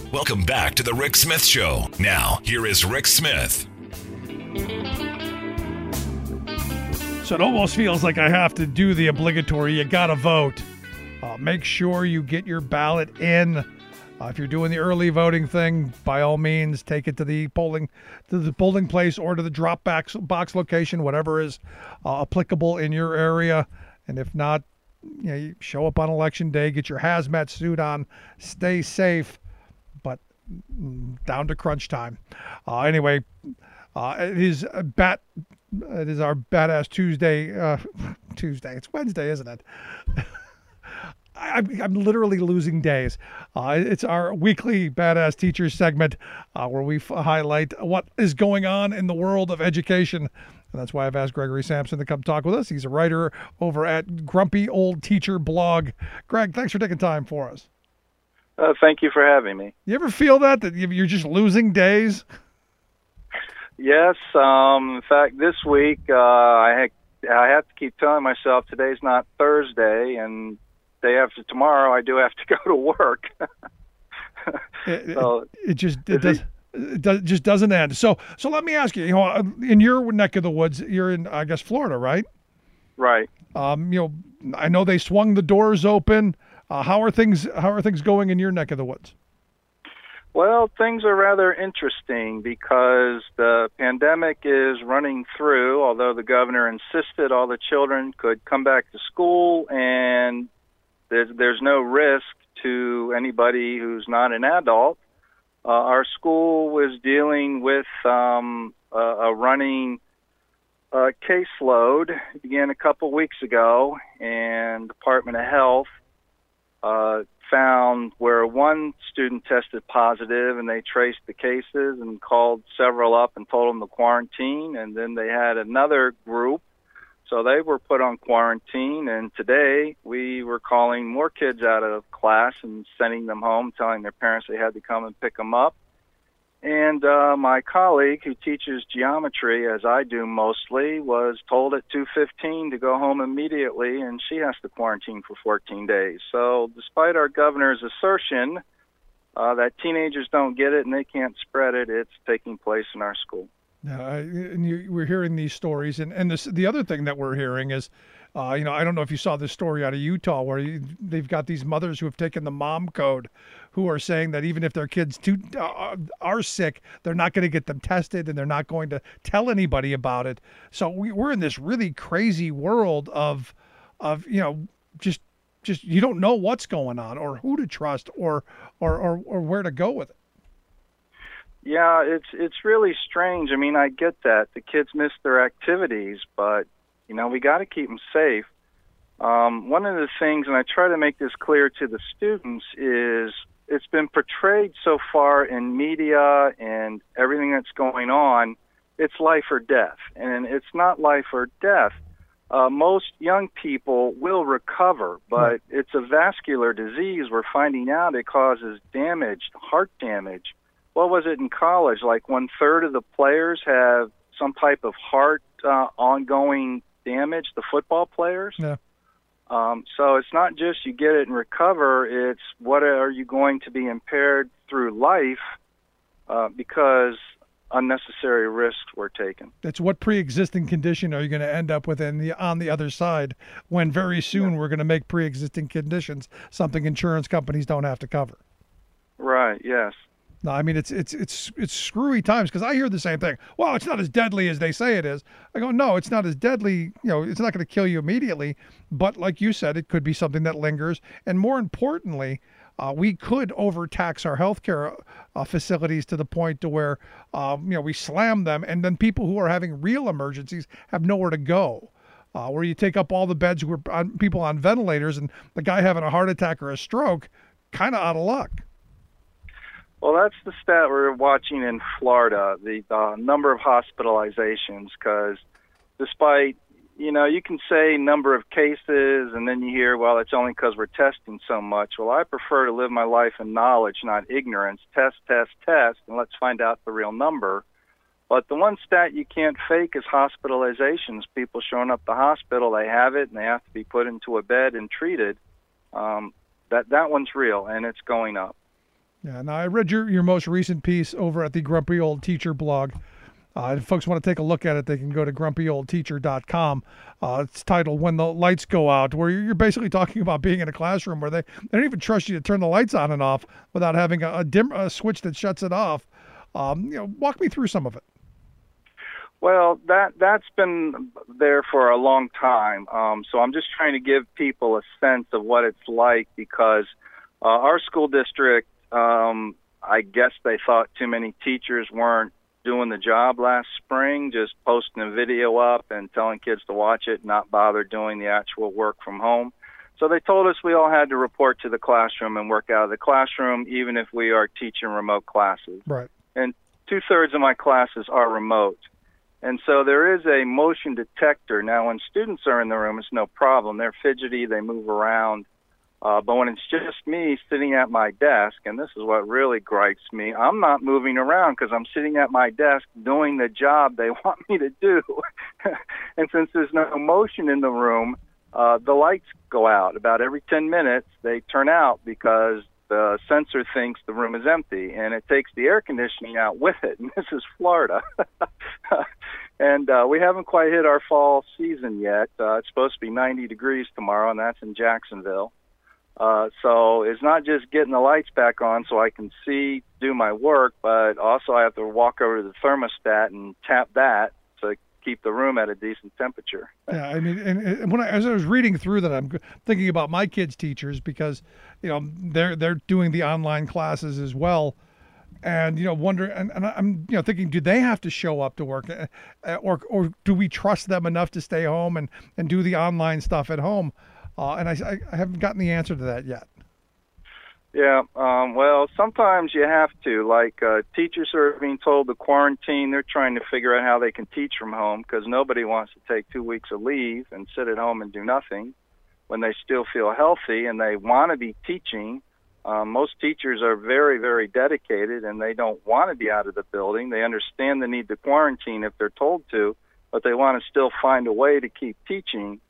Welcome back to The Rick Smith Show. Now, here is Rick Smith. So it almost feels like I have to do the obligatory. You got to vote. Make sure you get your ballot in. If you're doing the early voting thing, by all means, take it to the polling place or to the drop box location, whatever is applicable in your area. And if not, you show up on election day, get your hazmat suit on, stay safe, but down to crunch time. Anyway, it is our Badass Tuesday. Tuesday. It's Wednesday, isn't it? I'm literally losing days. It's our weekly Badass Teachers segment where we highlight what is going on in the world of education. And that's why I've asked Gregory Sampson to come talk with us. He's a writer over at Grumpy Old Teacher blog. Greg, thanks for taking time for us. Thank you for having me. You ever feel that you're just losing days? Yes. In fact, this week I have to keep telling myself today's not Thursday, and day after tomorrow I do have to go to work. It just doesn't end. So let me ask you. In your neck of the woods, you're in, I guess, Florida, right? Right. I know they swung the doors open. How are things going in your neck of the woods? Well, things are rather interesting because the pandemic is running through, although the governor insisted all the children could come back to school and there's no risk to anybody who's not an adult. Our school was dealing with a running caseload. It began a couple weeks ago, and Department of Health found where one student tested positive, and they traced the cases and called several up and told them to quarantine, and then they had another group, so they were put on quarantine, and today we were calling more kids out of class and sending them home, telling their parents they had to come and pick them up. And my colleague, who teaches geometry, as I do mostly, was told at 2:15 to go home immediately, and she has to quarantine for 14 days. So despite our governor's assertion that teenagers don't get it and they can't spread it, it's taking place in our school. We're hearing these stories, and the other thing that we're hearing is, I don't know if you saw this story out of Utah where they've got these mothers who have taken the mom code, who are saying that even if their kids are sick, they're not going to get them tested and they're not going to tell anybody about it. So we're in this really crazy world of just you don't know what's going on or who to trust or where to go with it. Yeah, it's really strange. I mean, I get that the kids miss their activities, but we got to keep them safe. One of the things, and I try to make this clear to the students, is it's been portrayed so far in media and everything that's going on, it's life or death. And it's not life or death. Most young people will recover, but it's a vascular disease. We're finding out it causes damage, heart damage. What was it in college? Like 1/3 of the players have some type of heart ongoing damage, the football players. Yeah. So it's not just you get it and recover, it's what are you going to be impaired through life because unnecessary risks were taken. It's what pre-existing condition are you going to end up with on the other side when very soon we're going to make pre-existing conditions something insurance companies don't have to cover. Right, yes. No, I mean, it's screwy times because I hear the same thing. Well, it's not as deadly as they say it is. I go, no, it's not as deadly. It's not going to kill you immediately. But like you said, it could be something that lingers. And more importantly, we could overtax our healthcare facilities to the point to where, we slam them. And then people who are having real emergencies have nowhere to go. Where you take up all the beds who are people on ventilators and the guy having a heart attack or a stroke, kind of out of luck. Well, that's the stat we're watching in Florida, the number of hospitalizations, because despite, you can say number of cases and then you hear, well, it's only because we're testing so much. Well, I prefer to live my life in knowledge, not ignorance. Test, and let's find out the real number. But the one stat you can't fake is hospitalizations. People showing up at the hospital, they have it, and they have to be put into a bed and treated. That one's real, and it's going up. Yeah. Now I read your most recent piece over at the Grumpy Old Teacher blog. If folks want to take a look at it, they can go to grumpyoldteacher.com. It's titled "When the Lights Go Out," where you're basically talking about being in a classroom where they don't even trust you to turn the lights on and off without having a switch that shuts it off. Walk me through some of it. Well, that's been there for a long time. So I'm just trying to give people a sense of what it's like, because our school district, I guess they thought too many teachers weren't doing the job last spring, just posting a video up and telling kids to watch it, not bother doing the actual work from home. So they told us we all had to report to the classroom and work out of the classroom, even if we are teaching remote classes. Right. And 2/3 of my classes are remote. And so there is a motion detector. Now, when students are in the room, it's no problem. They're fidgety, they move around. But when it's just me sitting at my desk, and this is what really gripes me, I'm not moving around because I'm sitting at my desk doing the job they want me to do. And since there's no motion in the room, the lights go out. About every 10 minutes, they turn out because the sensor thinks the room is empty, and it takes the air conditioning out with it. And this is Florida. And we haven't quite hit our fall season yet. It's supposed to be 90 degrees tomorrow, and that's in Jacksonville. So it's not just getting the lights back on so I can see, do my work, but also I have to walk over to the thermostat and tap that to keep the room at a decent temperature. Yeah, I mean, and as I was reading through that, I'm thinking about my kids' teachers, because they're doing the online classes as well, and wondering, and I'm thinking, do they have to show up to work, or do we trust them enough to stay home and do the online stuff at home? And I haven't gotten the answer to that yet. Yeah, well, sometimes you have to. Like teachers are being told to quarantine. They're trying to figure out how they can teach from home, because nobody wants to take 2 weeks of leave and sit at home and do nothing when they still feel healthy and they want to be teaching. Most teachers are very, very dedicated, and they don't want to be out of the building. They understand the need to quarantine if they're told to, but they want to still find a way to keep teaching.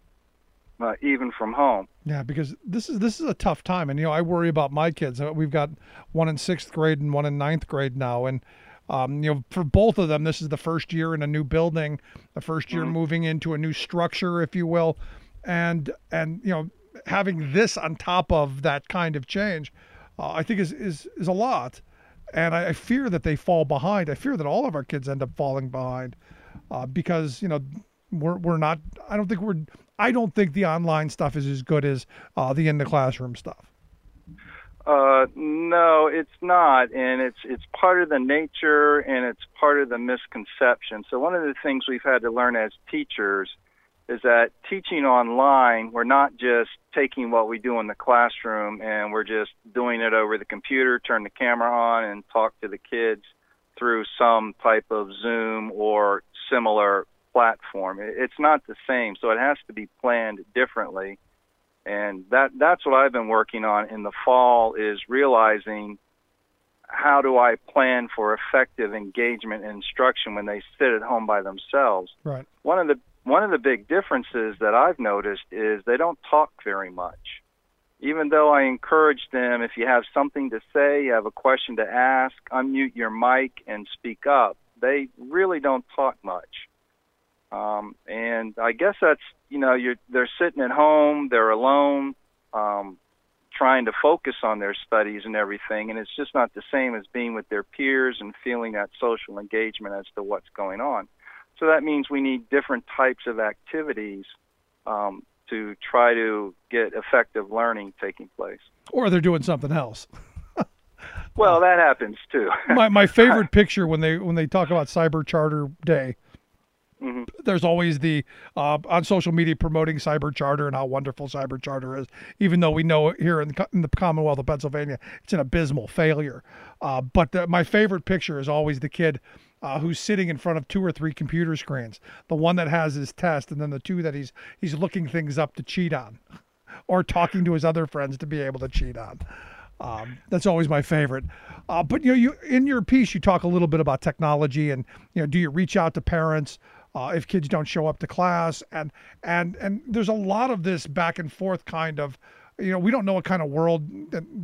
Even from home. Yeah, because this is a tough time, and I worry about my kids. We've got one in 6th grade and one in 9th grade now, and for both of them, this is the first year in a new building, the first year moving into a new structure, if you will, and having this on top of that kind of change, I think is a lot, and I fear that they fall behind. I fear that all of our kids end up falling behind, because we're not. I don't think the online stuff is as good as the in the classroom stuff. No, it's not, and it's part of the nature, and it's part of the misconception. So one of the things we've had to learn as teachers is that teaching online, we're not just taking what we do in the classroom and we're just doing it over the computer, turn the camera on, and talk to the kids through some type of Zoom or similar platform. It's not the same, so it has to be planned differently. And that's what I've been working on in the fall, is realizing, how do I plan for effective engagement and instruction when they sit at home by themselves? Right. One of the big differences that I've noticed is they don't talk very much. Even though I encourage them, if you have something to say, you have a question to ask, unmute your mic and speak up, they really don't talk much. And I guess that's, they're sitting at home, they're alone, trying to focus on their studies and everything, and it's just not the same as being with their peers and feeling that social engagement as to what's going on. So that means we need different types of activities to try to get effective learning taking place. Or they're doing something else. Well, that happens too. my favorite picture when they talk about Cyber Charter Day, there's always the on social media promoting Cyber Charter and how wonderful Cyber Charter is, even though we know here in the Commonwealth of Pennsylvania it's an abysmal failure. But my favorite picture is always the kid who's sitting in front of 2 or 3 computer screens, the one that has his test, and then the 2 that he's looking things up to cheat on, or talking to his other friends to be able to cheat on. That's always my favorite. But you in your piece you talk a little bit about technology, and do you reach out to parents if kids don't show up to class, and there's a lot of this back and forth kind of, we don't know what kind of world that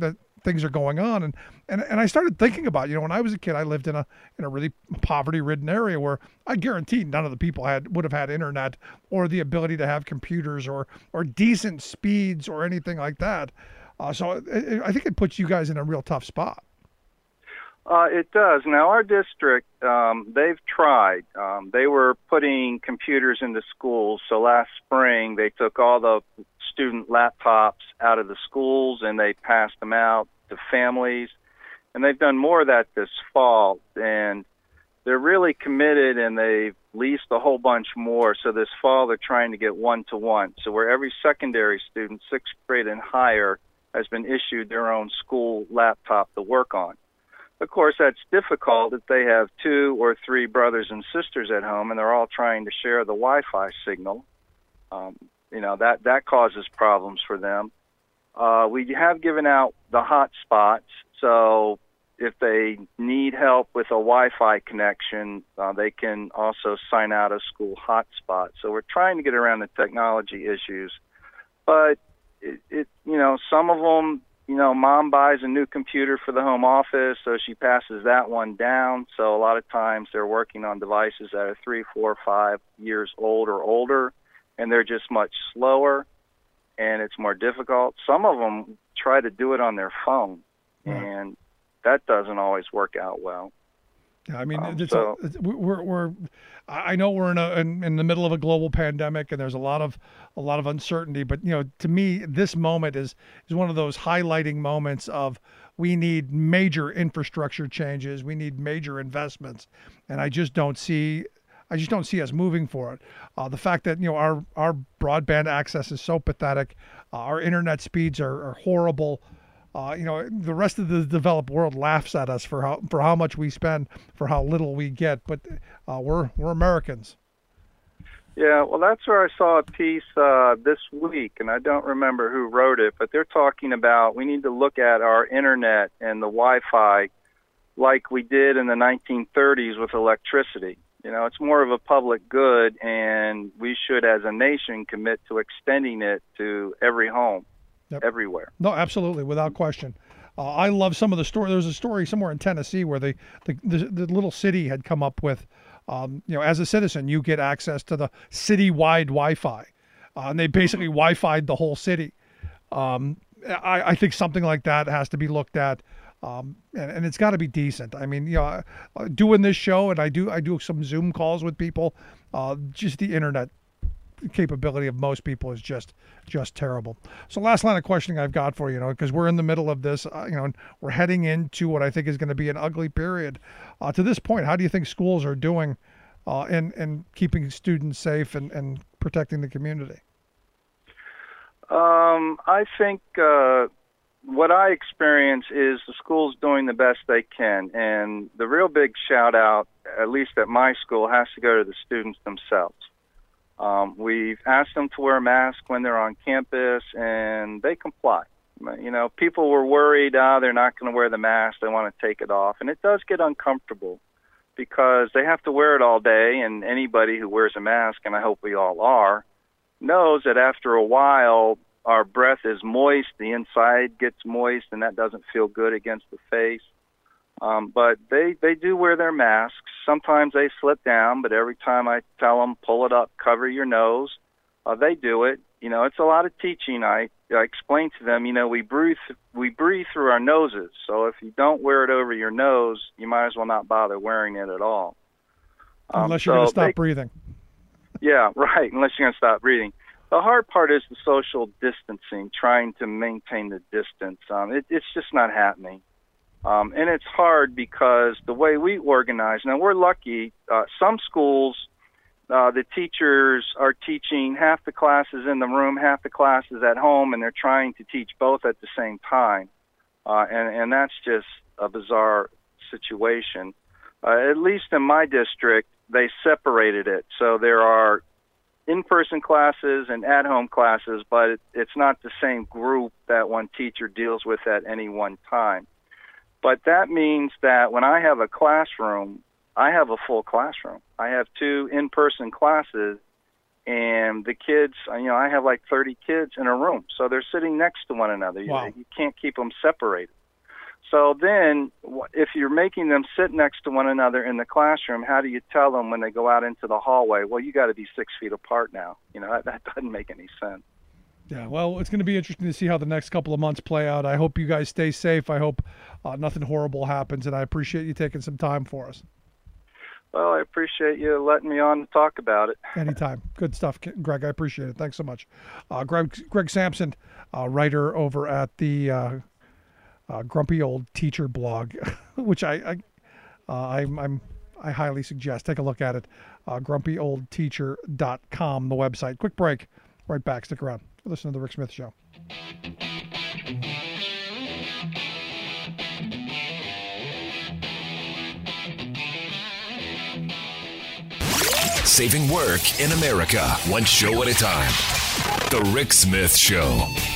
things are going on. And I started thinking about, when I was a kid, I lived in a really poverty-ridden area where I guarantee none of the people would have had internet or the ability to have computers or decent speeds or anything like that. So I think it puts you guys in a real tough spot. It does. Now, our district, they've tried. They were putting computers into schools. So last spring, they took all the student laptops out of the schools and they passed them out to families. And they've done more of that this fall. And they're really committed, and they've leased a whole bunch more. So this fall, they're trying to get one-to-one. So where every secondary student, 6th grade and higher, has been issued their own school laptop to work on. Of course, that's difficult if they have 2 or 3 brothers and sisters at home and they're all trying to share the Wi-Fi signal. That causes problems for them. We have given out the hotspots, so if they need help with a Wi-Fi connection, they can also sign out a school hotspot. So we're trying to get around the technology issues. But, some of them, mom buys a new computer for the home office, so she passes that one down. So a lot of times they're working on devices that are 3, 4, 5 years old or older, and they're just much slower, and it's more difficult. Some of them try to do it on their phone, and that doesn't always work out well. Yeah, I mean, I know we're in the middle of a global pandemic, and there's a lot of uncertainty. But to me, this moment is one of those highlighting moments of we need major infrastructure changes, we need major investments, and I just don't see us moving for it. The fact that our broadband access is so pathetic, our internet speeds are horrible. The rest of the developed world laughs at us for how much we spend for how little we get, but we're Americans. Yeah, well, that's where I saw a piece this week, and I don't remember who wrote it, but they're talking about we need to look at our internet and the Wi-Fi like we did in the 1930s with electricity. It's more of a public good, and we should, as a nation, commit to extending it to every home. Yep. Everywhere. No, absolutely, without question. I love some of the story. There was a story somewhere in Tennessee where the little city had come up with, as a citizen, you get access to the citywide Wi-Fi, and they basically Wi-Fi'd the whole city. I think something like that has to be looked at, and it's got to be decent. I mean, doing this show, and I do some Zoom calls with people. Just the internet capability of most people is just terrible. So last line of questioning I've got for you, because we're in the middle of this, and we're heading into what I think is going to be an ugly period. To this point, how do you think schools are doing in keeping students safe and protecting the community? I think what I experience is the school's doing the best they can, and the real big shout out, at least at my school, has to go to the students themselves. We've asked them to wear a mask when they're on campus, and they comply. People were worried, they're not going to wear the mask, they want to take it off. And it does get uncomfortable because they have to wear it all day, and anybody who wears a mask, and I hope we all are, knows that after a while our breath is moist, the inside gets moist, and that doesn't feel good against the face. But they do wear their masks. Sometimes they slip down, but every time I tell them, pull it up, cover your nose, they do it. It's a lot of teaching. I explain to them, we breathe through our noses. So if you don't wear it over your nose, you might as well not bother wearing it at all. Unless you're going to stop breathing. Yeah, right, unless you're going to stop breathing. The hard part is the social distancing, trying to maintain the distance. It's just not happening. And it's hard because the way we organize, now we're lucky, some schools, the teachers are teaching half the classes in the room, half the classes at home, and they're trying to teach both at the same time. And that's just a bizarre situation. At least in my district, they separated it. So there are in-person classes and at-home classes, but it's not the same group that one teacher deals with at any one time. But that means that when I have a classroom, I have a full classroom. I have 2 in-person classes, and the kids, I have like 30 kids in a room. So they're sitting next to one another. Wow. You can't keep them separated. So then, if you're making them sit next to one another in the classroom, how do you tell them when they go out into the hallway, well, you got to be 6 feet apart now? That doesn't make any sense. Yeah, well, it's going to be interesting to see how the next couple of months play out. I hope you guys stay safe. I hope nothing horrible happens, and I appreciate you taking some time for us. Well, I appreciate you letting me on to talk about it. Anytime. Good stuff, Greg. I appreciate it. Thanks so much. Greg Sampson, writer over at the Grumpy Old Teacher blog, which I highly suggest. Take a look at it. grumpyoldteacher.com, the website. Quick break. Right back. Stick around. Listen to The Rick Smith Show. Saving work in America, one show at a time. The Rick Smith Show.